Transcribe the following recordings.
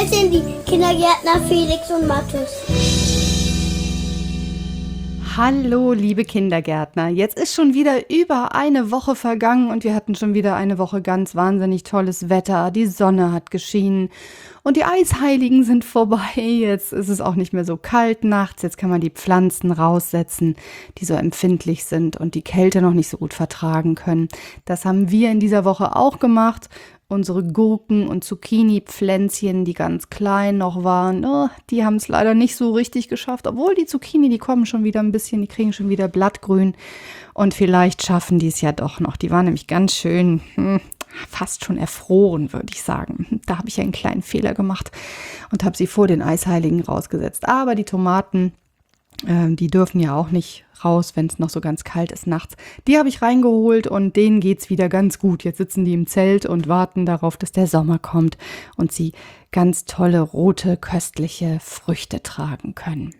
sind die Kindergärtner Felix und Mathis. Hallo, liebe Kindergärtner. Jetzt ist schon wieder über eine Woche vergangen und wir hatten schon wieder eine Woche ganz wahnsinnig tolles Wetter. Die Sonne hat geschienen und die Eisheiligen sind vorbei. Jetzt ist es auch nicht mehr so kalt nachts. Jetzt kann man die Pflanzen raussetzen, die so empfindlich sind und die Kälte noch nicht so gut vertragen können. Das haben wir in dieser Woche auch gemacht. Unsere Gurken- und Zucchini-Pflänzchen, die ganz klein noch waren, die haben es leider nicht so richtig geschafft. Obwohl die Zucchini, die kommen schon wieder ein bisschen, die kriegen schon wieder Blattgrün. Und vielleicht schaffen die es ja doch noch. Die waren nämlich ganz schön, fast schon erfroren, würde ich sagen. Da habe ich einen kleinen Fehler gemacht und habe sie vor den Eisheiligen rausgesetzt. Aber die Tomaten, die dürfen ja auch nicht raus, wenn es noch so ganz kalt ist nachts. Die habe ich reingeholt und denen geht's wieder ganz gut. Jetzt sitzen die im Zelt und warten darauf, dass der Sommer kommt und sie ganz tolle, rote, köstliche Früchte tragen können.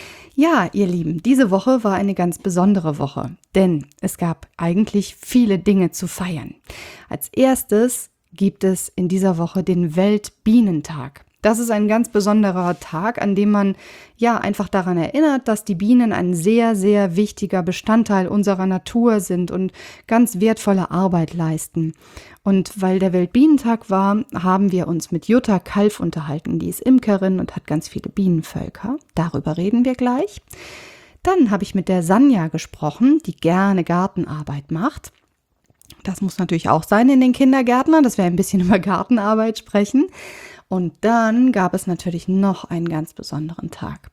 Ja, ihr Lieben, diese Woche war eine ganz besondere Woche, denn es gab eigentlich viele Dinge zu feiern. Als erstes gibt es in dieser Woche den Weltbienentag. Das ist ein ganz besonderer Tag, an dem man ja einfach daran erinnert, dass die Bienen ein sehr, sehr wichtiger Bestandteil unserer Natur sind und ganz wertvolle Arbeit leisten. Und weil der Weltbienentag war, haben wir uns mit Jutta Kalf unterhalten. Die ist Imkerin und hat ganz viele Bienenvölker. Darüber reden wir gleich. Dann habe ich mit der Sanja gesprochen, die gerne Gartenarbeit macht. Das muss natürlich auch sein in den Kindergärtnern, dass wir ein bisschen über Gartenarbeit sprechen. Und dann gab es natürlich noch einen ganz besonderen Tag.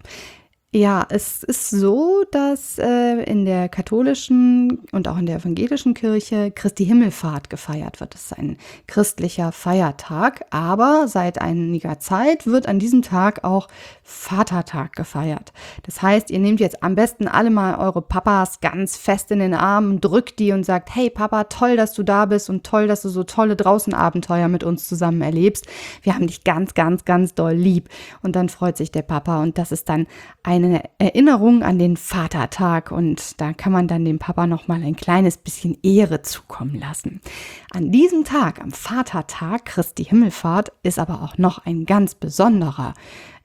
Ja, es ist so, dass in der katholischen und auch in der evangelischen Kirche Christi Himmelfahrt gefeiert wird. Das ist ein christlicher Feiertag, aber seit einiger Zeit wird an diesem Tag auch Vatertag gefeiert. Das heißt, ihr nehmt jetzt am besten alle mal eure Papas ganz fest in den Arm, drückt die und sagt, hey Papa, toll, dass du da bist und toll, dass du so tolle Draußenabenteuer mit uns zusammen erlebst. Wir haben dich ganz, ganz, ganz doll lieb. Und dann freut sich der Papa und das ist dann eine Erinnerung an den Vatertag und da kann man dann dem Papa noch mal ein kleines bisschen Ehre zukommen lassen. An diesem Tag, am Vatertag, Christi Himmelfahrt, ist aber auch noch ein ganz besonderer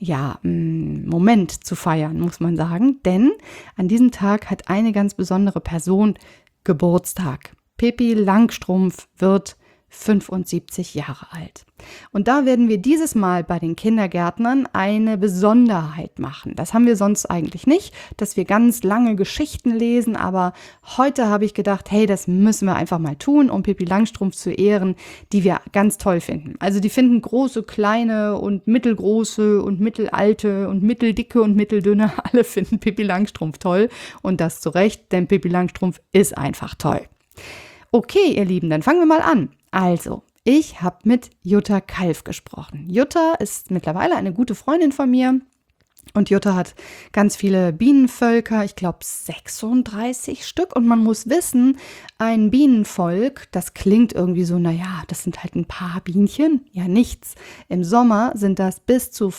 Moment zu feiern, muss man sagen, denn an diesem Tag hat eine ganz besondere Person Geburtstag. Pippi Langstrumpf wird 75 Jahre alt. Und da werden wir dieses Mal bei den Kindergärtnern eine Besonderheit machen. Das haben wir sonst eigentlich nicht, dass wir ganz lange Geschichten lesen, aber heute habe ich gedacht, hey, das müssen wir einfach mal tun, um Pippi Langstrumpf zu ehren, die wir ganz toll finden. Also die finden große, kleine und mittelgroße und mittelalte und mitteldicke und mitteldünne, alle finden Pippi Langstrumpf toll und das zu Recht, denn Pippi Langstrumpf ist einfach toll. Okay, ihr Lieben, dann fangen wir mal an. Also, ich habe mit Jutta Kalf gesprochen. Jutta ist mittlerweile eine gute Freundin von mir und Jutta hat ganz viele Bienenvölker, ich glaube 36 Stück. Und man muss wissen, ein Bienenvolk, das klingt irgendwie so, das sind halt ein paar Bienchen, ja nichts. Im Sommer sind das bis zu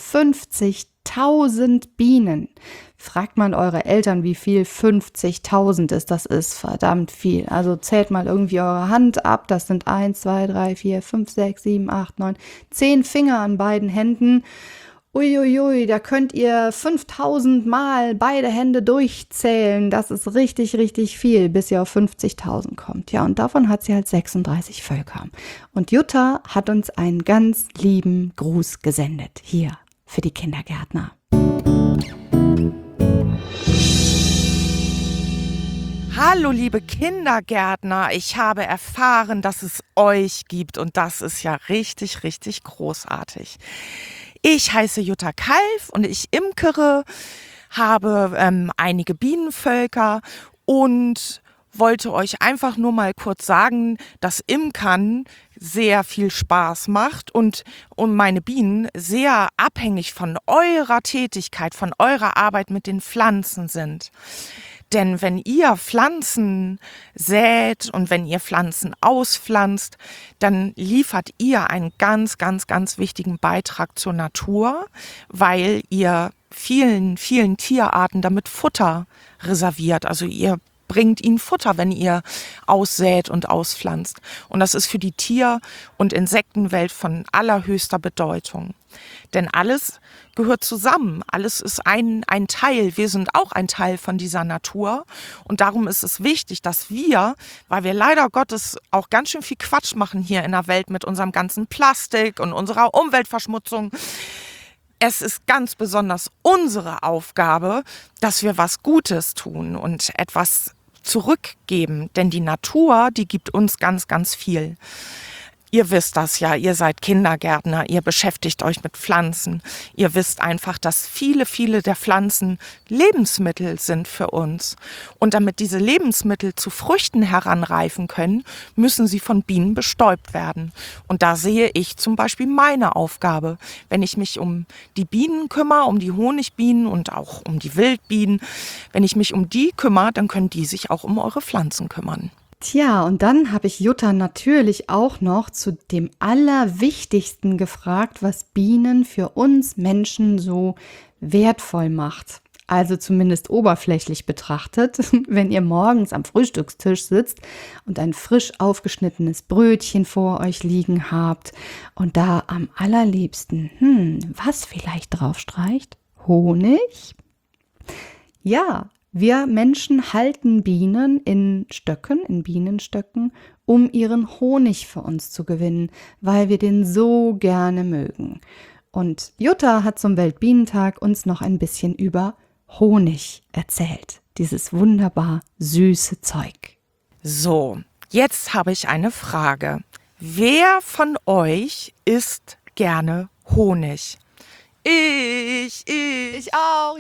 50.000 Bienen. Fragt mal eure Eltern, wie viel 50.000 ist. Das ist verdammt viel. Also zählt mal irgendwie eure Hand ab. Das sind 1, 2, 3, 4, 5, 6, 7, 8, 9, 10 Finger an beiden Händen. Uiuiui, da könnt ihr 5.000 Mal beide Hände durchzählen. Das ist richtig, richtig viel, bis ihr auf 50.000 kommt. Ja, und davon hat sie halt 36 Völker. Und Jutta hat uns einen ganz lieben Gruß gesendet. Hier für die Kindergärtner. Hallo liebe Kindergärtner, ich habe erfahren, dass es euch gibt und das ist ja richtig, richtig großartig. Ich heiße Jutta Kalf und ich imkere, habe einige Bienenvölker und wollte euch einfach nur mal kurz sagen, dass Imkern sehr viel Spaß macht und meine Bienen sehr abhängig von eurer Tätigkeit, von eurer Arbeit mit den Pflanzen sind. Denn wenn ihr Pflanzen sät und wenn ihr Pflanzen auspflanzt, dann liefert ihr einen ganz, ganz, ganz wichtigen Beitrag zur Natur, weil ihr vielen, vielen Tierarten damit Futter reserviert. Also ihr bringt ihnen Futter, wenn ihr aussät und auspflanzt. Und das ist für die Tier- und Insektenwelt von allerhöchster Bedeutung. Denn alles gehört zusammen, alles ist ein Teil. Wir sind auch ein Teil von dieser Natur. Und darum ist es wichtig, dass wir, weil wir leider Gottes auch ganz schön viel Quatsch machen hier in der Welt mit unserem ganzen Plastik und unserer Umweltverschmutzung, es ist ganz besonders unsere Aufgabe, dass wir was Gutes tun und etwas zurückgeben. Denn die Natur, die gibt uns ganz, ganz viel. Ihr wisst das ja, ihr seid Kindergärtner, ihr beschäftigt euch mit Pflanzen. Ihr wisst einfach, dass viele, viele der Pflanzen Lebensmittel sind für uns. Und damit diese Lebensmittel zu Früchten heranreifen können, müssen sie von Bienen bestäubt werden. Und da sehe ich zum Beispiel meine Aufgabe. Wenn ich mich um die Bienen kümmere, um die Honigbienen und auch um die Wildbienen, wenn ich mich um die kümmere, dann können die sich auch um eure Pflanzen kümmern. Tja, und dann habe ich Jutta natürlich auch noch zu dem Allerwichtigsten gefragt, was Bienen für uns Menschen so wertvoll macht. Also zumindest oberflächlich betrachtet, wenn ihr morgens am Frühstückstisch sitzt und ein frisch aufgeschnittenes Brötchen vor euch liegen habt und da am allerliebsten, was vielleicht drauf streicht? Honig? Ja. Wir Menschen halten Bienen in Bienenstöcken, um ihren Honig für uns zu gewinnen, weil wir den so gerne mögen. Und Jutta hat zum Weltbienentag uns noch ein bisschen über Honig erzählt. Dieses wunderbar süße Zeug. So, jetzt habe ich eine Frage. Wer von euch isst gerne Honig? Ich auch.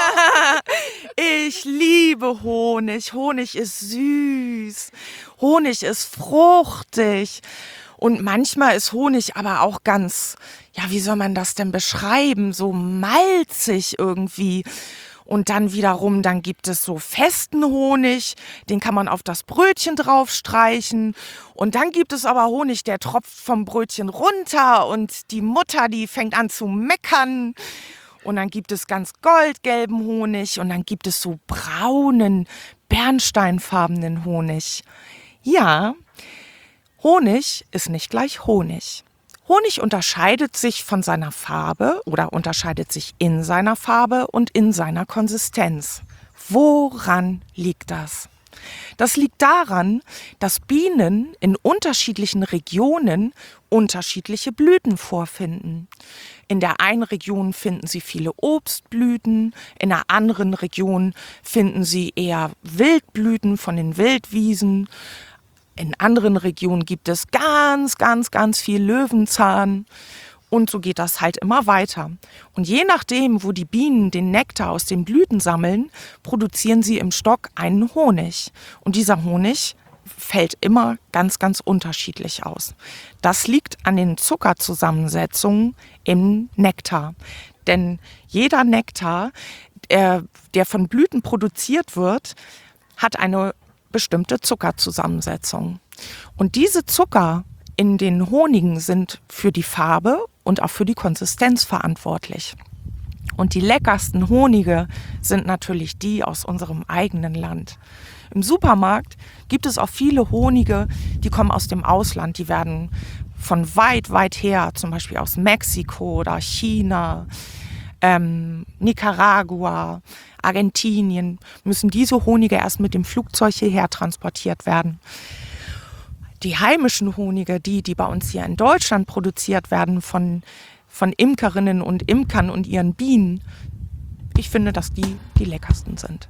Ich liebe Honig. Honig ist süß. Honig ist fruchtig. Und manchmal ist Honig aber auch ganz, wie soll man das denn beschreiben? So malzig irgendwie. Und dann wiederum, dann gibt es so festen Honig, den kann man auf das Brötchen draufstreichen. Und dann gibt es aber Honig, der tropft vom Brötchen runter und die Mutter, die fängt an zu meckern. Und dann gibt es ganz goldgelben Honig und dann gibt es so braunen, bernsteinfarbenen Honig. Ja, Honig ist nicht gleich Honig. Honig unterscheidet sich von seiner Farbe oder unterscheidet sich in seiner Farbe und in seiner Konsistenz. Woran liegt das? Das liegt daran, dass Bienen in unterschiedlichen Regionen unterschiedliche Blüten vorfinden. In der einen Region finden sie viele Obstblüten, in der anderen Region finden sie eher Wildblüten von den Wildwiesen. In anderen Regionen gibt es ganz, ganz, ganz viel Löwenzahn und so geht das halt immer weiter. Und je nachdem, wo die Bienen den Nektar aus den Blüten sammeln, produzieren sie im Stock einen Honig. Und dieser Honig fällt immer ganz, ganz unterschiedlich aus. Das liegt an den Zuckerzusammensetzungen im Nektar. Denn jeder Nektar, der von Blüten produziert wird, hat eine bestimmte Zuckerzusammensetzung. Und diese Zucker in den Honigen sind für die Farbe und auch für die Konsistenz verantwortlich. Und die leckersten Honige sind natürlich die aus unserem eigenen Land. Im Supermarkt gibt es auch viele Honige, die kommen aus dem Ausland. Die werden von weit, weit her, zum Beispiel aus Mexiko oder China, Nicaragua, Argentinien, müssen diese Honige erst mit dem Flugzeug hierher transportiert werden. Die heimischen Honige, die bei uns hier in Deutschland produziert werden von Imkerinnen und Imkern und ihren Bienen, ich finde, dass die leckersten sind.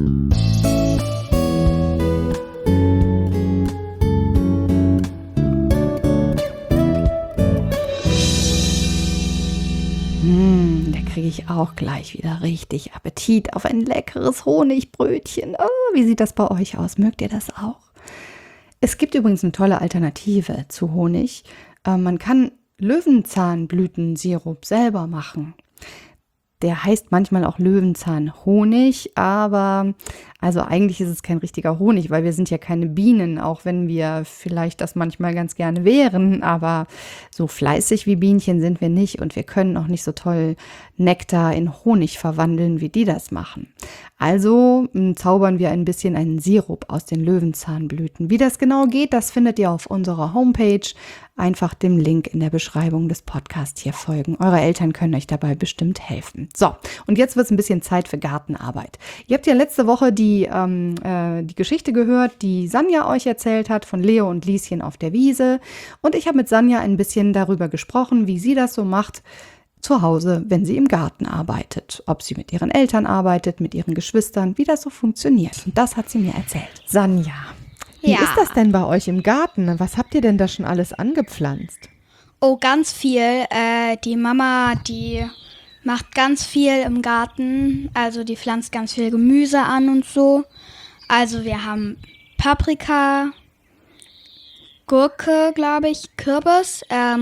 Da kriege ich auch gleich wieder richtig Appetit auf ein leckeres Honigbrötchen. Oh, wie sieht das bei euch aus? Mögt ihr das auch? Es gibt übrigens eine tolle Alternative zu Honig. Man kann Löwenzahnblütensirup selber machen. Der heißt manchmal auch Löwenzahnhonig, aber also eigentlich ist es kein richtiger Honig, weil wir sind ja keine Bienen, auch wenn wir vielleicht das manchmal ganz gerne wären, aber so fleißig wie Bienchen sind wir nicht und wir können auch nicht so toll Nektar in Honig verwandeln, wie die das machen. Also zaubern wir ein bisschen einen Sirup aus den Löwenzahnblüten. Wie das genau geht, das findet ihr auf unserer Homepage. Einfach dem Link in der Beschreibung des Podcasts hier folgen. Eure Eltern können euch dabei bestimmt helfen. So, und jetzt wird es ein bisschen Zeit für Gartenarbeit. Ihr habt ja letzte Woche die Geschichte gehört, die Sanja euch erzählt hat von Leo und Lieschen auf der Wiese. Und ich habe mit Sanja ein bisschen darüber gesprochen, wie sie das so macht zu Hause, wenn sie im Garten arbeitet. Ob sie mit ihren Eltern arbeitet, mit ihren Geschwistern, wie das so funktioniert. Und das hat sie mir erzählt. Sanja, wie Ja. ist das denn bei euch im Garten? Was habt ihr denn da schon alles angepflanzt? Oh, ganz viel. Die Mama, die macht ganz viel im Garten. Also die pflanzt ganz viel Gemüse an und so. Also wir haben Paprika, Gurke, glaube ich, Kürbis,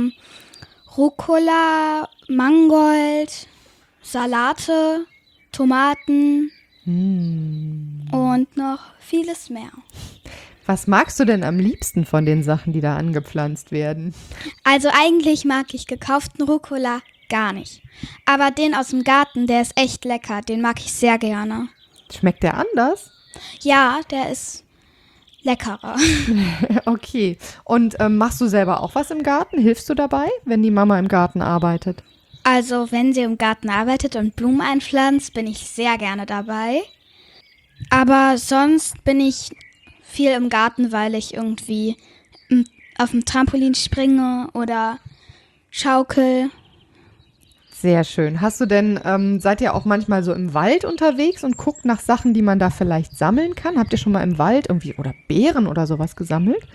Rucola, Mangold, Salate, Tomaten und noch vieles mehr. Was magst du denn am liebsten von den Sachen, die da angepflanzt werden? Also eigentlich mag ich gekauften Rucola gar nicht. Aber den aus dem Garten, der ist echt lecker. Den mag ich sehr gerne. Schmeckt der anders? Ja, der ist leckerer. Okay. Und machst du selber auch was im Garten? Hilfst du dabei, wenn die Mama im Garten arbeitet? Also wenn sie im Garten arbeitet und Blumen einpflanzt, bin ich sehr gerne dabei. Aber sonst bin ich viel im Garten, weil ich irgendwie auf dem Trampolin springe oder schaukel. Sehr schön. Hast du denn, seid ihr auch manchmal so im Wald unterwegs und guckt nach Sachen, die man da vielleicht sammeln kann? Habt ihr schon mal im Wald irgendwie oder Beeren oder sowas gesammelt?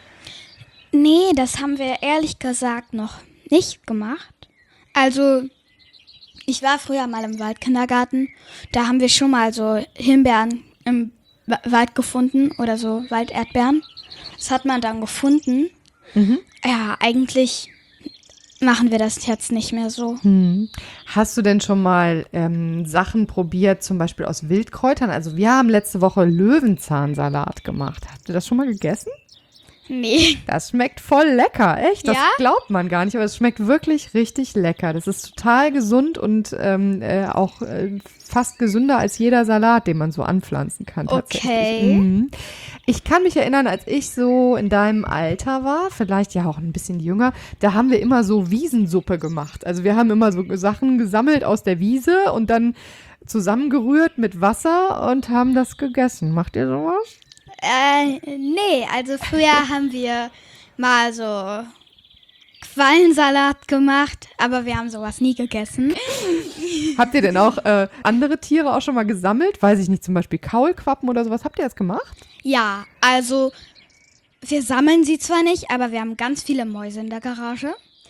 Nee, das haben wir ehrlich gesagt noch nicht gemacht. Also, ich war früher mal im Waldkindergarten. Da haben wir schon mal so Himbeeren im Wald gefunden oder so Walderdbeeren. Das hat man dann gefunden. Ja, eigentlich machen wir das jetzt nicht mehr so. Hast du denn schon mal Sachen probiert, zum Beispiel aus Wildkräutern? Also wir haben letzte Woche Löwenzahnsalat gemacht. Hast du das schon mal gegessen? Nee. Das schmeckt voll lecker, echt. Das Ja? glaubt man gar nicht, aber es schmeckt wirklich richtig lecker. Das ist total gesund und auch fast gesünder als jeder Salat, den man so anpflanzen kann. Tatsächlich. Okay. Ich kann mich erinnern, als ich so in deinem Alter war, vielleicht ja auch ein bisschen jünger, da haben wir immer so Wiesensuppe gemacht. Also wir haben immer so Sachen gesammelt aus der Wiese und dann zusammengerührt mit Wasser und haben das gegessen. Macht ihr sowas? Nee, also früher haben wir mal so Quallensalat gemacht, aber wir haben sowas nie gegessen. Habt ihr denn auch andere Tiere auch schon mal gesammelt? Weiß ich nicht, zum Beispiel Kaulquappen oder sowas. Habt ihr das gemacht? Ja, also wir sammeln sie zwar nicht, aber wir haben ganz viele Mäuse in der Garage.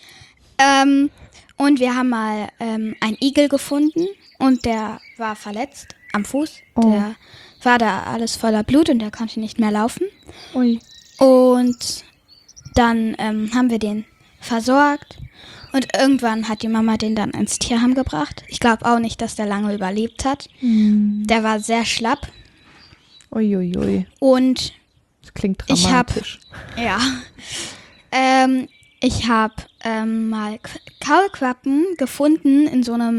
Und wir haben mal einen Igel gefunden und der war verletzt am Fuß. Der war da alles voller Blut und der konnte nicht mehr laufen. Ui. Und dann haben wir den versorgt und irgendwann hat die Mama den dann ins Tierheim gebracht. Ich glaube auch nicht, dass der lange überlebt hat. Der war sehr schlapp Uiuiui. und Das klingt Ich hab- dramatisch. ja, ich habe mal Kaulquappen gefunden in so einem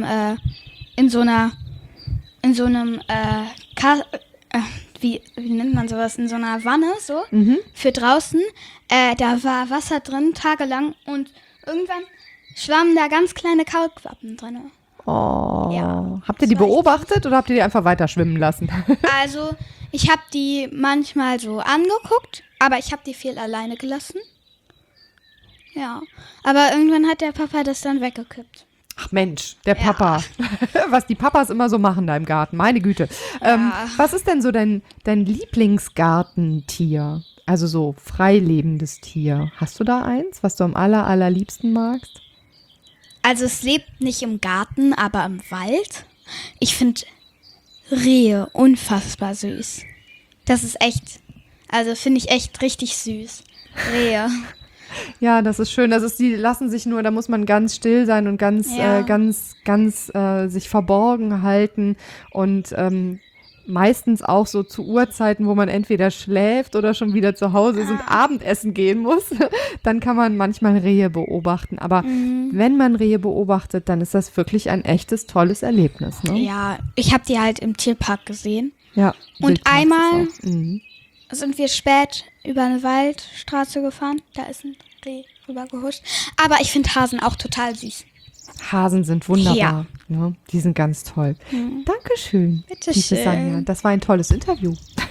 wie nennt man sowas, in so einer Wanne, so, für draußen. Da war Wasser drin, tagelang, und irgendwann schwammen da ganz kleine Kaulquappen drin. Oh. Ja. Habt ihr die Das war echt beobachtet oder habt ihr die einfach weiter schwimmen lassen? Also, ich habe die manchmal so angeguckt, aber ich habe die viel alleine gelassen. Ja, aber irgendwann hat der Papa das dann weggekippt. Ach Mensch, der Papa. Was die Papas immer so machen da im Garten, meine Güte. Was ist denn so dein Lieblingsgartentier? Also so freilebendes Tier. Hast du da eins, was du am allerliebsten magst? Also es lebt nicht im Garten, aber im Wald. Ich finde Rehe unfassbar süß. Das ist echt, also finde ich echt richtig süß. Rehe. Ja, das ist schön. Die lassen sich nur, da muss man ganz still sein und ganz sich verborgen halten und meistens auch so zu Uhrzeiten, wo man entweder schläft oder schon wieder zu Hause ist und Abendessen gehen muss. Dann kann man manchmal Rehe beobachten. Aber wenn man Rehe beobachtet, dann ist das wirklich ein echtes, tolles Erlebnis. Ne? Ja, ich habe die halt im Tierpark gesehen. Ja. Und Wildpark einmal ist auch. Mhm. sind wir spät über eine Waldstraße gefahren. Da ist ein Reh rüber gehuscht. Aber ich finde Hasen auch total süß. Hasen sind wunderbar. Ja. Ne? Die sind ganz toll. Dankeschön. Bitte liebe schön. Sanja. Das war ein tolles Interview.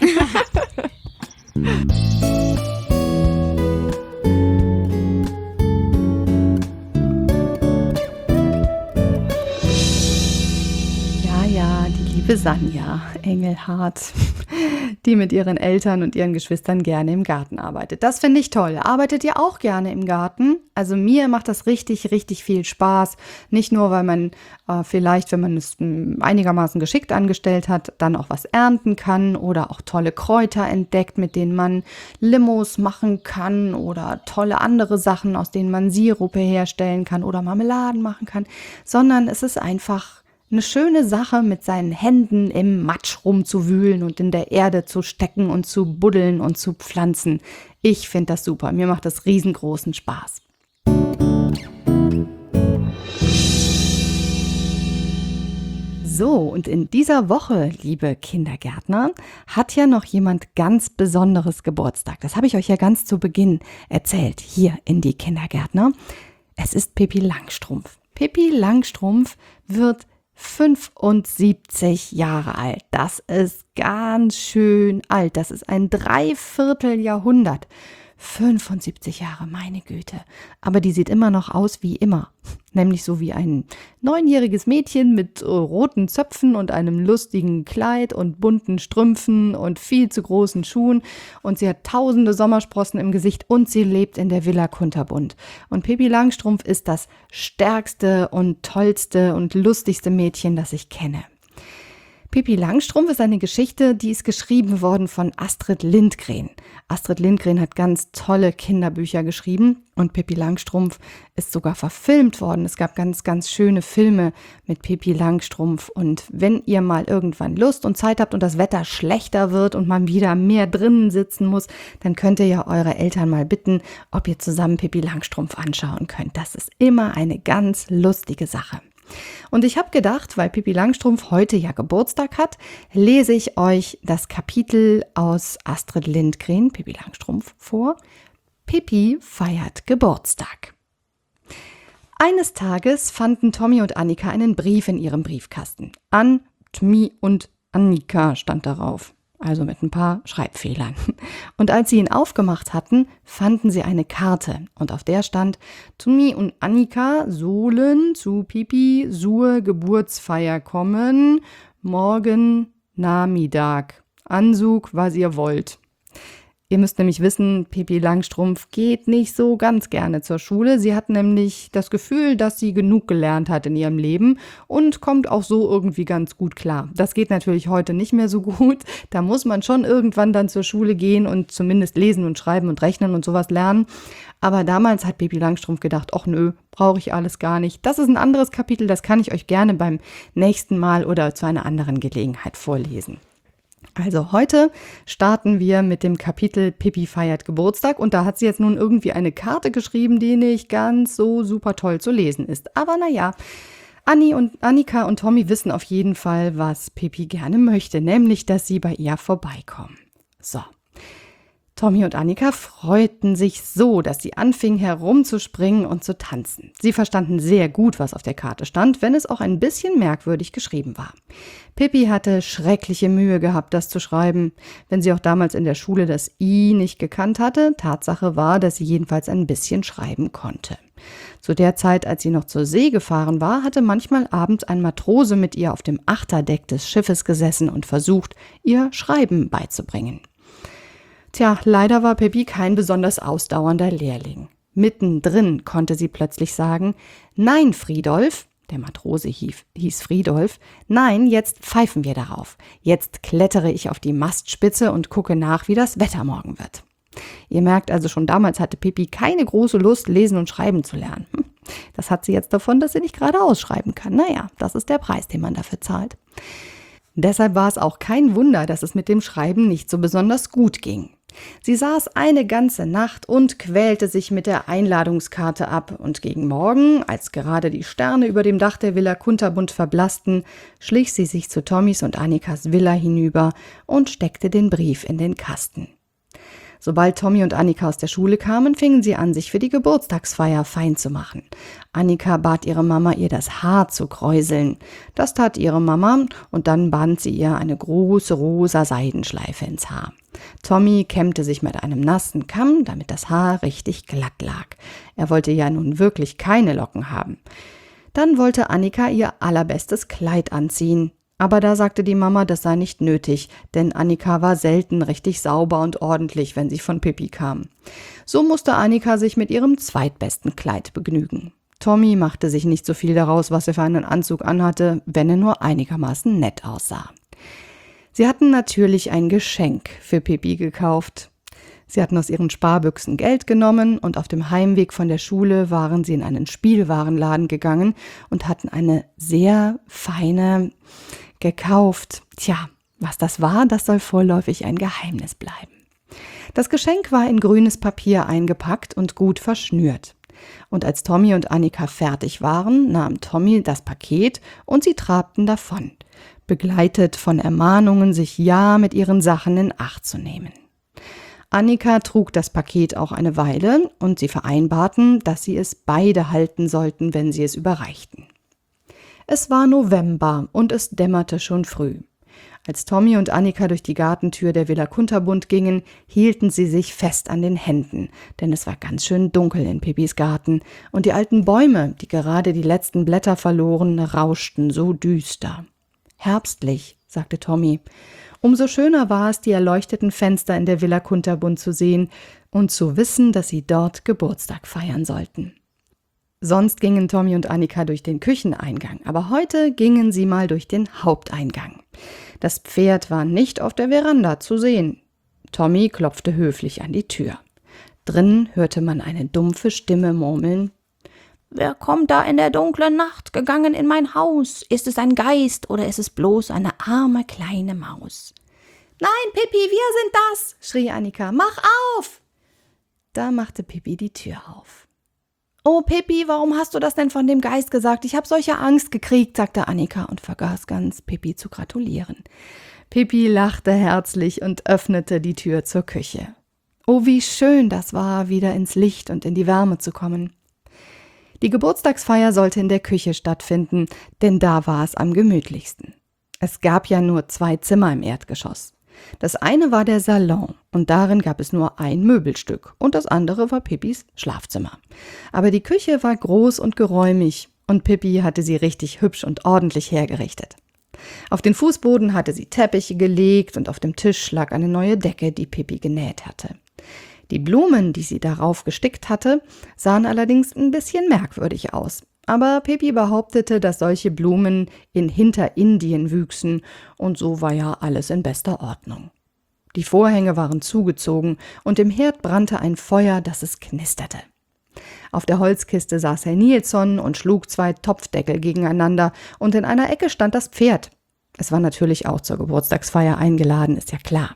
Ja, die liebe Sanja Engelhardt, die mit ihren Eltern und ihren Geschwistern gerne im Garten arbeitet. Das finde ich toll. Arbeitet ihr auch gerne im Garten? Also mir macht das richtig, richtig viel Spaß. Nicht nur, weil man vielleicht, wenn man es einigermaßen geschickt angestellt hat, dann auch was ernten kann oder auch tolle Kräuter entdeckt, mit denen man Limos machen kann oder tolle andere Sachen, aus denen man Sirupe herstellen kann oder Marmeladen machen kann, sondern es ist einfach eine schöne Sache, mit seinen Händen im Matsch rumzuwühlen und in der Erde zu stecken und zu buddeln und zu pflanzen. Ich finde das super. Mir macht das riesengroßen Spaß. So, und in dieser Woche, liebe Kindergärtner, hat ja noch jemand ganz Besonderes Geburtstag. Das habe ich euch ja ganz zu Beginn erzählt, hier in die Kindergärtner. Es ist Pippi Langstrumpf. Pippi Langstrumpf wird 75 Jahre alt. Das ist ganz schön alt. Das ist ein Dreivierteljahrhundert. 75 Jahre, meine Güte. Aber die sieht immer noch aus wie immer. Nämlich so wie ein 9-jähriges Mädchen mit roten Zöpfen und einem lustigen Kleid und bunten Strümpfen und viel zu großen Schuhen. Und sie hat tausende Sommersprossen im Gesicht und sie lebt in der Villa Kunterbund. Und Pippi Langstrumpf ist das stärkste und tollste und lustigste Mädchen, das ich kenne. Pippi Langstrumpf ist eine Geschichte, die ist geschrieben worden von Astrid Lindgren. Astrid Lindgren hat ganz tolle Kinderbücher geschrieben und Pippi Langstrumpf ist sogar verfilmt worden. Es gab ganz, ganz schöne Filme mit Pippi Langstrumpf. Und wenn ihr mal irgendwann Lust und Zeit habt und das Wetter schlechter wird und man wieder mehr drinnen sitzen muss, dann könnt ihr ja eure Eltern mal bitten, ob ihr zusammen Pippi Langstrumpf anschauen könnt. Das ist immer eine ganz lustige Sache. Und ich habe gedacht, weil Pippi Langstrumpf heute ja Geburtstag hat, lese ich euch das Kapitel aus Astrid Lindgren, Pippi Langstrumpf, vor. Pippi feiert Geburtstag. Eines Tages fanden Tommy und Annika einen Brief in ihrem Briefkasten. An Tmi und Annika stand darauf. Also mit ein paar Schreibfehlern. Und als sie ihn aufgemacht hatten, fanden sie eine Karte. Und auf der stand: Tumi und Annika sollen zu Pippi zur Geburtsfeier kommen. Morgen Nachmittag. Anzug, was ihr wollt. Ihr müsst nämlich wissen, Pippi Langstrumpf geht nicht so ganz gerne zur Schule. Sie hat nämlich das Gefühl, dass sie genug gelernt hat in ihrem Leben und kommt auch so irgendwie ganz gut klar. Das geht natürlich heute nicht mehr so gut. Da muss man schon irgendwann dann zur Schule gehen und zumindest lesen und schreiben und rechnen und sowas lernen. Aber damals hat Pippi Langstrumpf gedacht, ach nö, brauche ich alles gar nicht. Das ist ein anderes Kapitel, das kann ich euch gerne beim nächsten Mal oder zu einer anderen Gelegenheit vorlesen. Also heute starten wir mit dem Kapitel Pippi feiert Geburtstag und da hat sie jetzt nun irgendwie eine Karte geschrieben, die nicht ganz so super toll zu lesen ist. Aber naja, Annika und Tommy wissen auf jeden Fall, was Pippi gerne möchte, nämlich, dass sie bei ihr vorbeikommen. So. Tommy und Annika freuten sich so, dass sie anfingen herumzuspringen und zu tanzen. Sie verstanden sehr gut, was auf der Karte stand, wenn es auch ein bisschen merkwürdig geschrieben war. Pippi hatte schreckliche Mühe gehabt, das zu schreiben, wenn sie auch damals in der Schule das I nicht gekannt hatte. Tatsache war, dass sie jedenfalls ein bisschen schreiben konnte. Zu der Zeit, als sie noch zur See gefahren war, hatte manchmal abends ein Matrose mit ihr auf dem Achterdeck des Schiffes gesessen und versucht, ihr Schreiben beizubringen. Tja, leider war Pippi kein besonders ausdauernder Lehrling. Mittendrin konnte sie plötzlich sagen: Nein, Friedolf, der Matrose hieß Friedolf, nein, jetzt pfeifen wir darauf. Jetzt klettere ich auf die Mastspitze und gucke nach, wie das Wetter morgen wird. Ihr merkt also, schon damals hatte Pippi keine große Lust, lesen und schreiben zu lernen. Das hat sie jetzt davon, dass sie nicht gerade ausschreiben kann. Naja, das ist der Preis, den man dafür zahlt. Deshalb war es auch kein Wunder, dass es mit dem Schreiben nicht so besonders gut ging. Sie saß eine ganze Nacht und quälte sich mit der Einladungskarte ab. Und gegen Morgen, als gerade die Sterne über dem Dach der Villa Kunterbunt verblassten, schlich sie sich zu Tommys und Annikas Villa hinüber und steckte den Brief in den Kasten. Sobald Tommy und Annika aus der Schule kamen, fingen sie an, sich für die Geburtstagsfeier fein zu machen. Annika bat ihre Mama, ihr das Haar zu kräuseln. Das tat ihre Mama und dann band sie ihr eine große rosa Seidenschleife ins Haar. Tommy kämmte sich mit einem nassen Kamm, damit das Haar richtig glatt lag. Er wollte ja nun wirklich keine Locken haben. Dann wollte Annika ihr allerbestes Kleid anziehen. Aber da sagte die Mama, das sei nicht nötig, denn Annika war selten richtig sauber und ordentlich, wenn sie von Pippi kam. So musste Annika sich mit ihrem zweitbesten Kleid begnügen. Tommy machte sich nicht so viel daraus, was er für einen Anzug anhatte, wenn er nur einigermaßen nett aussah. Sie hatten natürlich ein Geschenk für Pippi gekauft. Sie hatten aus ihren Sparbüchsen Geld genommen und auf dem Heimweg von der Schule waren sie in einen Spielwarenladen gegangen und hatten eine sehr feine gekauft. Tja, was das war, das soll vorläufig ein Geheimnis bleiben. Das Geschenk war in grünes Papier eingepackt und gut verschnürt. Und als Tommy und Annika fertig waren, nahm Tommy das Paket und sie trabten davon, begleitet von Ermahnungen, sich ja mit ihren Sachen in Acht zu nehmen. Annika trug das Paket auch eine Weile und sie vereinbarten, dass sie es beide halten sollten, wenn sie es überreichten. Es war November und es dämmerte schon früh. Als Tommy und Annika durch die Gartentür der Villa Kunterbunt gingen, hielten sie sich fest an den Händen, denn es war ganz schön dunkel in Pippis Garten und die alten Bäume, die gerade die letzten Blätter verloren, rauschten so düster. »Herbstlich«, sagte Tommy. Umso schöner war es, die erleuchteten Fenster in der Villa Kunterbunt zu sehen und zu wissen, dass sie dort Geburtstag feiern sollten. Sonst gingen Tommy und Annika durch den Kücheneingang, aber heute gingen sie mal durch den Haupteingang. Das Pferd war nicht auf der Veranda zu sehen. Tommy klopfte höflich an die Tür. Drinnen hörte man eine dumpfe Stimme murmeln: »Wer kommt da in der dunklen Nacht gegangen in mein Haus? Ist es ein Geist oder ist es bloß eine arme kleine Maus?« »Nein, Pippi, wir sind das«, schrie Annika. »Mach auf!« Da machte Pippi die Tür auf. »Oh, Pippi, warum hast du das denn von dem Geist gesagt? Ich habe solche Angst gekriegt«, sagte Annika und vergaß ganz, Pippi zu gratulieren. Pippi lachte herzlich und öffnete die Tür zur Küche. Oh, wie schön das war, wieder ins Licht und in die Wärme zu kommen. Die Geburtstagsfeier sollte in der Küche stattfinden, denn da war es am gemütlichsten. Es gab ja nur 2 Zimmer im Erdgeschoss. Das eine war der Salon und darin gab es nur ein Möbelstück und das andere war Pippis Schlafzimmer. Aber die Küche war groß und geräumig und Pippi hatte sie richtig hübsch und ordentlich hergerichtet. Auf den Fußboden hatte sie Teppiche gelegt und auf dem Tisch lag eine neue Decke, die Pippi genäht hatte. Die Blumen, die sie darauf gestickt hatte, sahen allerdings ein bisschen merkwürdig aus. Aber Pippi behauptete, dass solche Blumen in Hinterindien wüchsen und so war ja alles in bester Ordnung. Die Vorhänge waren zugezogen und im Herd brannte ein Feuer, dass es knisterte. Auf der Holzkiste saß Herr Nilsson und schlug 2 Topfdeckel gegeneinander und in einer Ecke stand das Pferd. Es war natürlich auch zur Geburtstagsfeier eingeladen, ist ja klar.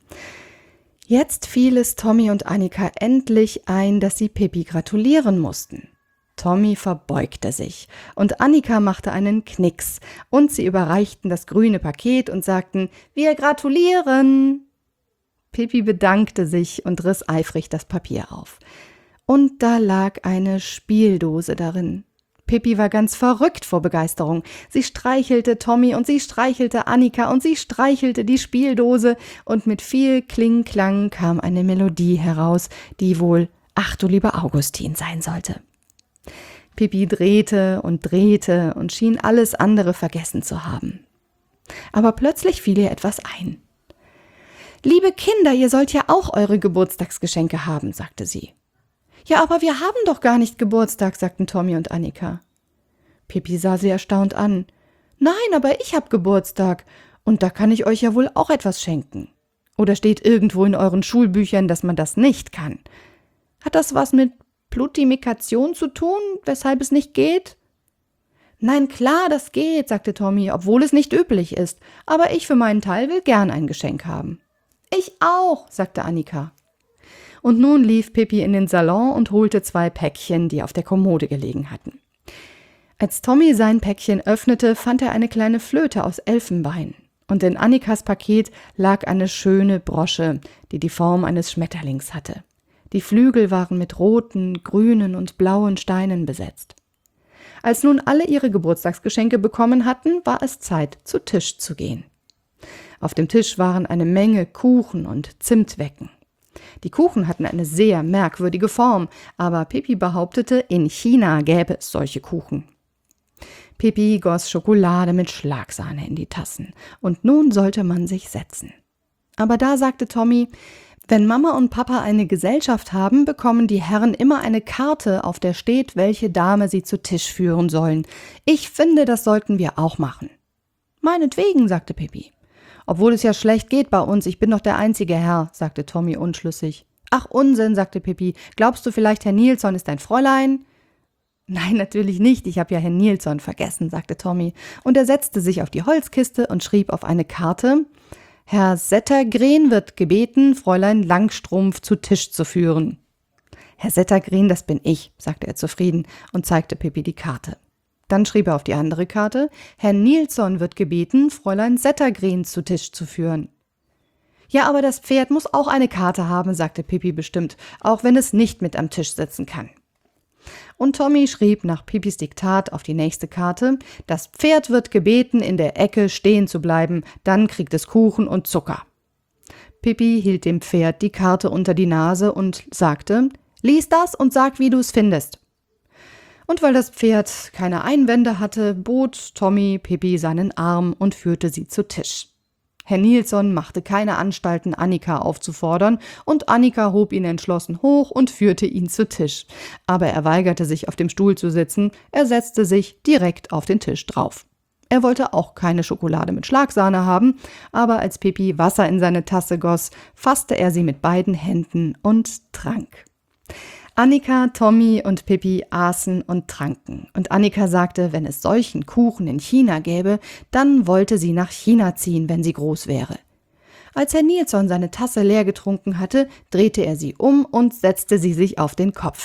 Jetzt fiel es Tommy und Annika endlich ein, dass sie Pippi gratulieren mussten. Tommy verbeugte sich und Annika machte einen Knicks und sie überreichten das grüne Paket und sagten: »Wir gratulieren!« Pippi bedankte sich und riss eifrig das Papier auf. Und da lag eine Spieldose darin. Pippi war ganz verrückt vor Begeisterung. Sie streichelte Tommy und sie streichelte Annika und sie streichelte die Spieldose und mit viel Kling-Klang kam eine Melodie heraus, die wohl »Ach du lieber Augustin« sein sollte. Pippi drehte und schien alles andere vergessen zu haben. Aber plötzlich fiel ihr etwas ein. »Liebe Kinder, ihr sollt ja auch eure Geburtstagsgeschenke haben«, sagte sie. »Ja, aber wir haben doch gar nicht Geburtstag«, sagten Tommy und Annika. Pippi sah sie erstaunt an. »Nein, aber ich hab Geburtstag und da kann ich euch ja wohl auch etwas schenken.« Oder steht irgendwo in euren Schulbüchern, dass man das nicht kann? Hat das was mit Plutimikation zu tun, weshalb es nicht geht? Nein, klar, das geht, sagte Tommy, obwohl es nicht üblich ist. Aber ich für meinen Teil will gern ein Geschenk haben. Ich auch, sagte Annika. Und nun lief Pippi in den Salon und holte 2 Päckchen, die auf der Kommode gelegen hatten. Als Tommy sein Päckchen öffnete, fand er eine kleine Flöte aus Elfenbein. Und in Annikas Paket lag eine schöne Brosche, die die Form eines Schmetterlings hatte. Die Flügel waren mit roten, grünen und blauen Steinen besetzt. Als nun alle ihre Geburtstagsgeschenke bekommen hatten, war es Zeit, zu Tisch zu gehen. Auf dem Tisch waren eine Menge Kuchen und Zimtwecken. Die Kuchen hatten eine sehr merkwürdige Form, aber Pippi behauptete, in China gäbe es solche Kuchen. Pippi goss Schokolade mit Schlagsahne in die Tassen, und nun sollte man sich setzen. Aber da sagte Tommy, wenn Mama und Papa eine Gesellschaft haben, bekommen die Herren immer eine Karte, auf der steht, welche Dame sie zu Tisch führen sollen. Ich finde, das sollten wir auch machen. Meinetwegen, sagte Pippi. Obwohl es ja schlecht geht bei uns, ich bin doch der einzige Herr, sagte Tommy unschlüssig. Ach, Unsinn, sagte Pippi. Glaubst du vielleicht, Herr Nilsson ist ein Fräulein? Nein, natürlich nicht, ich habe ja Herrn Nilsson vergessen, sagte Tommy. Und er setzte sich auf die Holzkiste und schrieb auf eine Karte: Herr Settergren wird gebeten, Fräulein Langstrumpf zu Tisch zu führen. Herr Settergren, das bin ich, sagte er zufrieden und zeigte Pippi die Karte. Dann schrieb er auf die andere Karte: Herr Nilsson wird gebeten, Fräulein Settergren zu Tisch zu führen. Ja, aber das Pferd muss auch eine Karte haben, sagte Pippi bestimmt, auch wenn es nicht mit am Tisch sitzen kann. Und Tommy schrieb nach Pippis Diktat auf die nächste Karte: Das Pferd wird gebeten, in der Ecke stehen zu bleiben, dann kriegt es Kuchen und Zucker. Pippi hielt dem Pferd die Karte unter die Nase und sagte: Lies das und sag, wie du es findest. Und weil das Pferd keine Einwände hatte, bot Tommy Pippi seinen Arm und führte sie zu Tisch. Herr Nilsson machte keine Anstalten, Annika aufzufordern, und Annika hob ihn entschlossen hoch und führte ihn zu Tisch. Aber er weigerte sich, auf dem Stuhl zu sitzen, er setzte sich direkt auf den Tisch drauf. Er wollte auch keine Schokolade mit Schlagsahne haben, aber als Pippi Wasser in seine Tasse goss, fasste er sie mit beiden Händen und trank. Annika, Tommy und Pippi aßen und tranken. Und Annika sagte, wenn es solchen Kuchen in China gäbe, dann wollte sie nach China ziehen, wenn sie groß wäre. Als Herr Nilsson seine Tasse leer getrunken hatte, drehte er sie um und setzte sie sich auf den Kopf.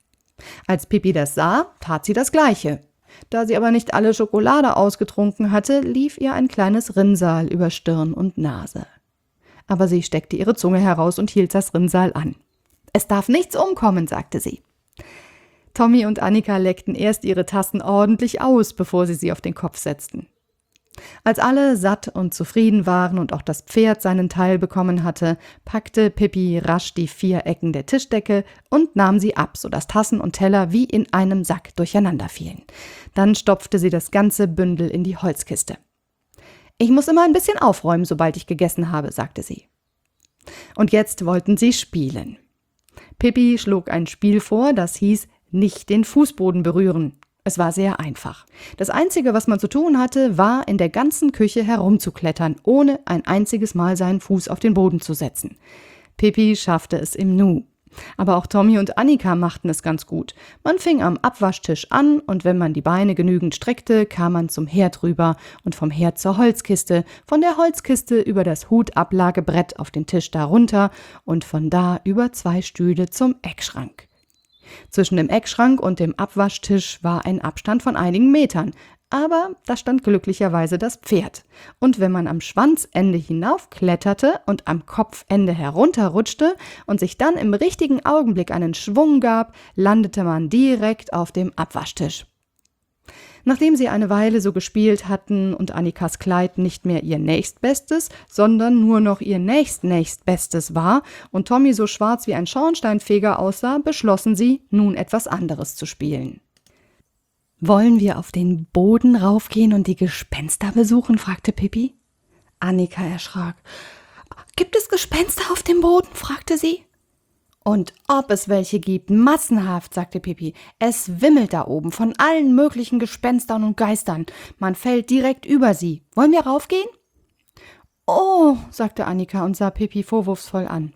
Als Pippi das sah, tat sie das Gleiche. Da sie aber nicht alle Schokolade ausgetrunken hatte, lief ihr ein kleines Rinnsal über Stirn und Nase. Aber sie steckte ihre Zunge heraus und hielt das Rinnsal an. Es darf nichts umkommen, sagte sie. Tommy und Annika leckten erst ihre Tassen ordentlich aus, bevor sie auf den Kopf setzten. Als alle satt und zufrieden waren und auch das Pferd seinen Teil bekommen hatte, packte Pippi rasch die 4 Ecken der Tischdecke und nahm sie ab, sodass Tassen und Teller wie in einem Sack durcheinander fielen. Dann stopfte sie das ganze Bündel in die Holzkiste. Ich muss immer ein bisschen aufräumen, sobald ich gegessen habe, sagte sie. Und jetzt wollten sie spielen. Pippi schlug ein Spiel vor, das hieß nicht den Fußboden berühren. Es war sehr einfach. Das Einzige, was man zu tun hatte, war, in der ganzen Küche herumzuklettern, ohne ein einziges Mal seinen Fuß auf den Boden zu setzen. Pippi schaffte es im Nu. Aber auch Tommy und Annika machten es ganz gut. Man fing am Abwaschtisch an, und wenn man die Beine genügend streckte, kam man zum Herd rüber und vom Herd zur Holzkiste, von der Holzkiste über das Hutablagebrett auf den Tisch darunter und von da über 2 Stühle zum Eckschrank. Zwischen dem Eckschrank und dem Abwaschtisch war ein Abstand von einigen Metern, aber da stand glücklicherweise das Pferd. Und wenn man am Schwanzende hinaufkletterte und am Kopfende herunterrutschte und sich dann im richtigen Augenblick einen Schwung gab, landete man direkt auf dem Abwaschtisch. Nachdem sie eine Weile so gespielt hatten und Annikas Kleid nicht mehr ihr Nächstbestes, sondern nur noch ihr Nächstbestes war und Tommy so schwarz wie ein Schornsteinfeger aussah, beschlossen sie, nun etwas anderes zu spielen. »Wollen wir auf den Boden raufgehen und die Gespenster besuchen?« fragte Pippi. Annika erschrak. »Gibt es Gespenster auf dem Boden?« fragte sie. »Und ob es welche gibt, massenhaft«, sagte Pippi. »Es wimmelt da oben von allen möglichen Gespenstern und Geistern. Man fällt direkt über sie. Wollen wir raufgehen?« Oh, sagte Annika und sah Pippi vorwurfsvoll an.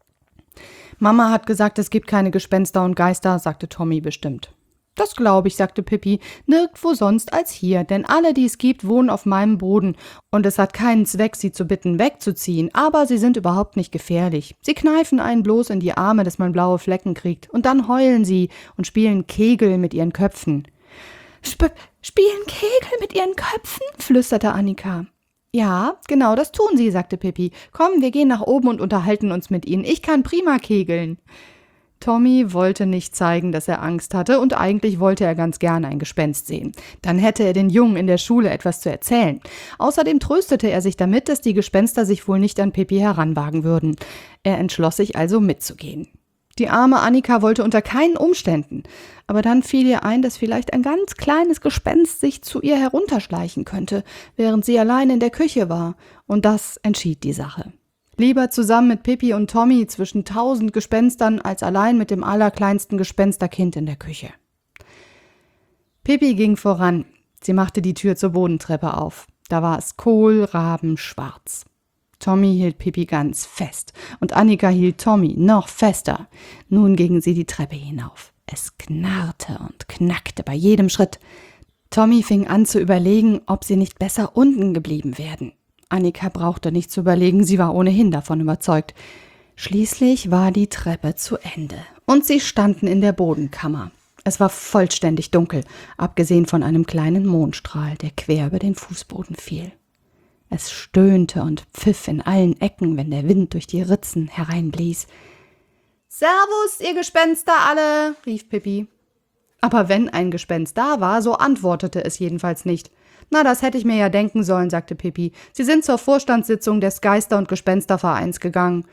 Mama hat gesagt, es gibt keine Gespenster und Geister, sagte Tommy bestimmt. Das glaube ich, sagte Pippi, nirgendwo sonst als hier, denn alle, die es gibt, wohnen auf meinem Boden und es hat keinen Zweck, sie zu bitten, wegzuziehen, aber sie sind überhaupt nicht gefährlich. Sie kneifen einen bloß in die Arme, dass man blaue Flecken kriegt und dann heulen sie und spielen Kegel mit ihren Köpfen. Spielen Kegel mit ihren Köpfen? Flüsterte Annika. Ja, genau, das tun sie, sagte Pippi. Komm, wir gehen nach oben und unterhalten uns mit ihnen. Ich kann prima kegeln. Tommy wollte nicht zeigen, dass er Angst hatte und eigentlich wollte er ganz gerne ein Gespenst sehen. Dann hätte er den Jungen in der Schule etwas zu erzählen. Außerdem tröstete er sich damit, dass die Gespenster sich wohl nicht an Pippi heranwagen würden. Er entschloss sich also mitzugehen. Die arme Annika wollte unter keinen Umständen, aber dann fiel ihr ein, dass vielleicht ein ganz kleines Gespenst sich zu ihr herunterschleichen könnte, während sie allein in der Küche war, und das entschied die Sache. Lieber zusammen mit Pippi und Tommy zwischen 1000 Gespenstern, als allein mit dem allerkleinsten Gespensterkind in der Küche. Pippi ging voran. Sie machte die Tür zur Bodentreppe auf. Da war es kohlrabenschwarz. Tommy hielt Pippi ganz fest und Annika hielt Tommy noch fester. Nun gingen sie die Treppe hinauf. Es knarrte und knackte bei jedem Schritt. Tommy fing an zu überlegen, ob sie nicht besser unten geblieben wären. Annika brauchte nicht zu überlegen, sie war ohnehin davon überzeugt. Schließlich war die Treppe zu Ende und sie standen in der Bodenkammer. Es war vollständig dunkel, abgesehen von einem kleinen Mondstrahl, der quer über den Fußboden fiel. Es stöhnte und pfiff in allen Ecken, wenn der Wind durch die Ritzen hereinblies. »Servus, ihr Gespenster alle«, rief Pippi. Aber wenn ein Gespenst da war, so antwortete es jedenfalls nicht. »Na, das hätte ich mir ja denken sollen«, sagte Pippi. »Sie sind zur Vorstandssitzung des Geister- und Gespenstervereins gegangen.«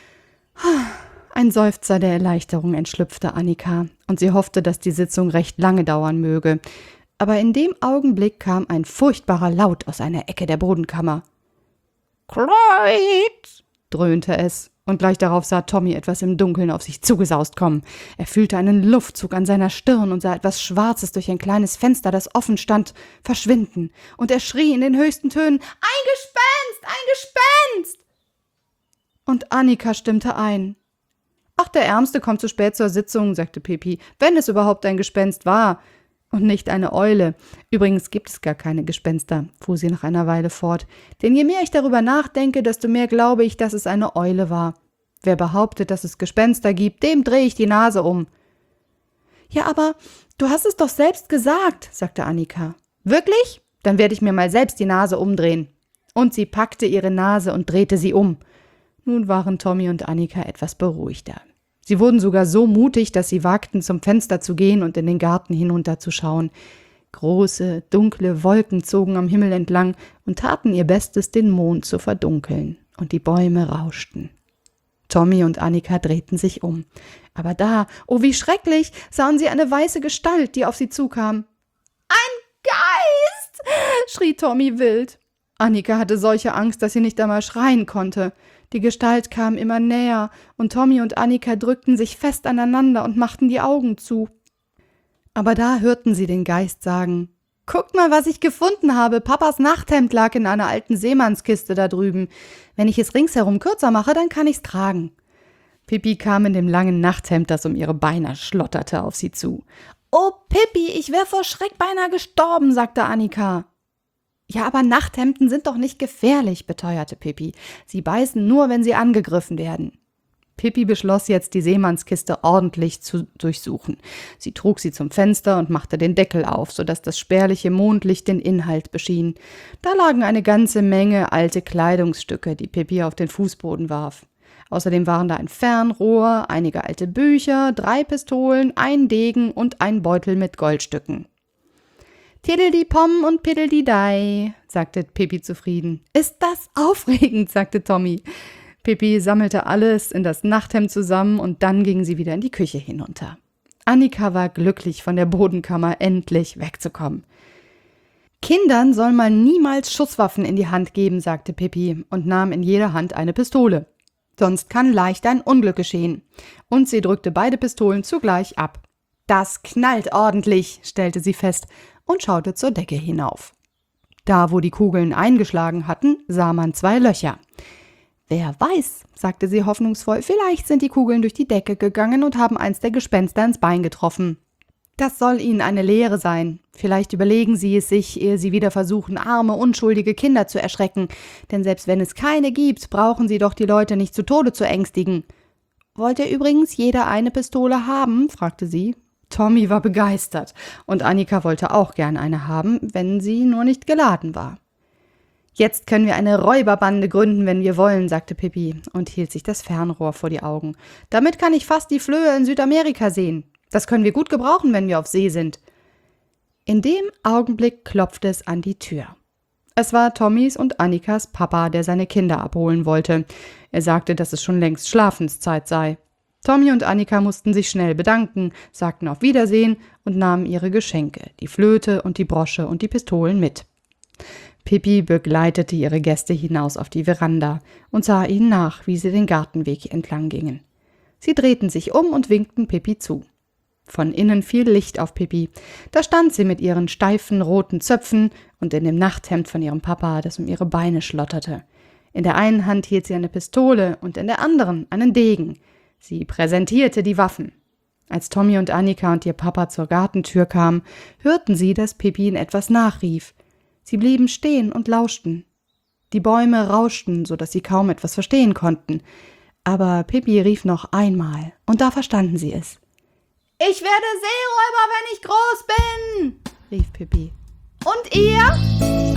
Ein Seufzer der Erleichterung entschlüpfte Annika, und sie hoffte, dass die Sitzung recht lange dauern möge. Aber in dem Augenblick kam ein furchtbarer Laut aus einer Ecke der Bodenkammer. »Kleid«, dröhnte es, und gleich darauf sah Tommy etwas im Dunkeln auf sich zugesaust kommen. Er fühlte einen Luftzug an seiner Stirn und sah etwas Schwarzes durch ein kleines Fenster, das offen stand, verschwinden. Und er schrie in den höchsten Tönen, »Ein Gespenst! Ein Gespenst!« Und Annika stimmte ein. »Ach, der Ärmste kommt zu spät zur Sitzung«, sagte Pippi, »wenn es überhaupt ein Gespenst war. Und nicht eine Eule. Übrigens gibt es gar keine Gespenster«, fuhr sie nach einer Weile fort. »Denn je mehr ich darüber nachdenke, desto mehr glaube ich, dass es eine Eule war. Wer behauptet, dass es Gespenster gibt, dem drehe ich die Nase um.« »Ja, aber du hast es doch selbst gesagt«, sagte Annika. »Wirklich? Dann werde ich mir mal selbst die Nase umdrehen.« Und sie packte ihre Nase und drehte sie um. Nun waren Tommy und Annika etwas beruhigter. Sie wurden sogar so mutig, dass sie wagten, zum Fenster zu gehen und in den Garten hinunterzuschauen. Große, dunkle Wolken zogen am Himmel entlang und taten ihr Bestes, den Mond zu verdunkeln, und die Bäume rauschten. Tommy und Annika drehten sich um. Aber da, oh wie schrecklich, sahen sie eine weiße Gestalt, die auf sie zukam. »Ein Geist!« schrie Tommy wild. Annika hatte solche Angst, dass sie nicht einmal schreien konnte. Die Gestalt kam immer näher, und Tommy und Annika drückten sich fest aneinander und machten die Augen zu. Aber da hörten sie den Geist sagen, »Guckt mal, was ich gefunden habe. Papas Nachthemd lag in einer alten Seemannskiste da drüben. Wenn ich es ringsherum kürzer mache, dann kann ich's tragen.« Pippi kam in dem langen Nachthemd, das um ihre Beine schlotterte, auf sie zu. »Oh, Pippi, ich wär vor Schreck beinahe gestorben«, sagte Annika. »Ja, aber Nachthemden sind doch nicht gefährlich«, beteuerte Pippi. »Sie beißen nur, wenn sie angegriffen werden.« Pippi beschloss jetzt, die Seemannskiste ordentlich zu durchsuchen. Sie trug sie zum Fenster und machte den Deckel auf, sodass das spärliche Mondlicht den Inhalt beschien. Da lagen eine ganze Menge alte Kleidungsstücke, die Pippi auf den Fußboden warf. Außerdem waren da ein Fernrohr, einige alte Bücher, 3 Pistolen, ein Degen und ein Beutel mit Goldstücken. »Tiddeldi-Pom und Piddeldi-Dei«, sagte Pippi zufrieden. »Ist das aufregend«, sagte Tommy. Pippi sammelte alles in das Nachthemd zusammen und dann gingen sie wieder in die Küche hinunter. Annika war glücklich, von der Bodenkammer endlich wegzukommen. »Kindern soll man niemals Schusswaffen in die Hand geben«, sagte Pippi und nahm in jeder Hand eine Pistole. »Sonst kann leicht ein Unglück geschehen.« Und sie drückte beide Pistolen zugleich ab. »Das knallt ordentlich«, stellte sie fest und schaute zur Decke hinauf. Da, wo die Kugeln eingeschlagen hatten, sah man 2 Löcher. »Wer weiß«, sagte sie hoffnungsvoll, »vielleicht sind die Kugeln durch die Decke gegangen und haben eins der Gespenster ins Bein getroffen. Das soll ihnen eine Lehre sein. Vielleicht überlegen sie es sich, ehe sie wieder versuchen, arme, unschuldige Kinder zu erschrecken. Denn selbst wenn es keine gibt, brauchen sie doch die Leute nicht zu Tode zu ängstigen.« »Wollt ihr übrigens jeder eine Pistole haben?« fragte sie. Tommy war begeistert und Annika wollte auch gern eine haben, wenn sie nur nicht geladen war. »Jetzt können wir eine Räuberbande gründen, wenn wir wollen«, sagte Pippi und hielt sich das Fernrohr vor die Augen. »Damit kann ich fast die Flöhe in Südamerika sehen. Das können wir gut gebrauchen, wenn wir auf See sind.« In dem Augenblick klopfte es an die Tür. Es war Tommys und Annikas Papa, der seine Kinder abholen wollte. Er sagte, dass es schon längst Schlafenszeit sei. Tommy und Annika mussten sich schnell bedanken, sagten auf Wiedersehen und nahmen ihre Geschenke, die Flöte und die Brosche und die Pistolen mit. Pippi begleitete ihre Gäste hinaus auf die Veranda und sah ihnen nach, wie sie den Gartenweg entlang gingen. Sie drehten sich um und winkten Pippi zu. Von innen fiel Licht auf Pippi. Da stand sie mit ihren steifen roten Zöpfen und in dem Nachthemd von ihrem Papa, das um ihre Beine schlotterte. In der einen Hand hielt sie eine Pistole und in der anderen einen Degen. Sie präsentierte die Waffen. Als Tommy und Annika und ihr Papa zur Gartentür kamen, hörten sie, dass Pippi ihnen etwas nachrief. Sie blieben stehen und lauschten. Die Bäume rauschten, so dass sie kaum etwas verstehen konnten. Aber Pippi rief noch einmal, und da verstanden sie es. »Ich werde Seeräuber, wenn ich groß bin«, rief Pippi. »Und ihr?«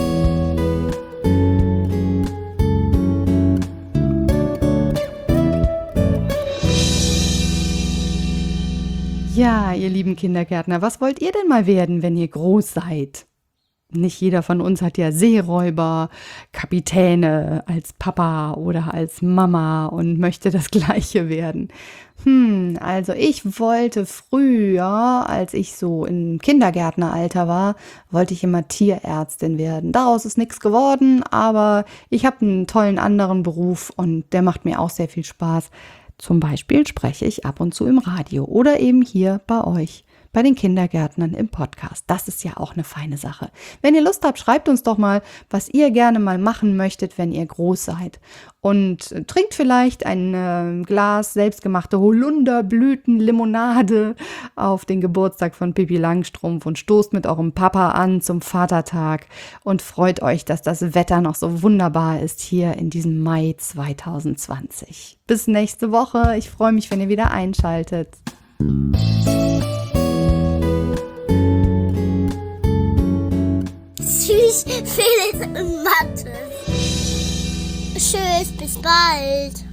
Ja, ihr lieben Kindergärtner, was wollt ihr denn mal werden, wenn ihr groß seid? Nicht jeder von uns hat ja Seeräuber, Kapitäne als Papa oder als Mama und möchte das Gleiche werden. Also ich wollte früher, als ich so im Kindergärtneralter war, wollte ich immer Tierärztin werden. Daraus ist nichts geworden, aber ich habe einen tollen anderen Beruf und der macht mir auch sehr viel Spaß. Zum Beispiel spreche ich ab und zu im Radio oder eben hier bei euch, bei den Kindergärtnern im Podcast. Das ist ja auch eine feine Sache. Wenn ihr Lust habt, schreibt uns doch mal, was ihr gerne mal machen möchtet, wenn ihr groß seid. Und trinkt vielleicht ein Glas selbstgemachte Holunderblütenlimonade auf den Geburtstag von Pippi Langstrumpf und stoßt mit eurem Papa an zum Vatertag und freut euch, dass das Wetter noch so wunderbar ist hier in diesem Mai 2020. Bis nächste Woche. Ich freue mich, wenn ihr wieder einschaltet. Tschüss, Felix und Mathe. Tschüss, bis bald.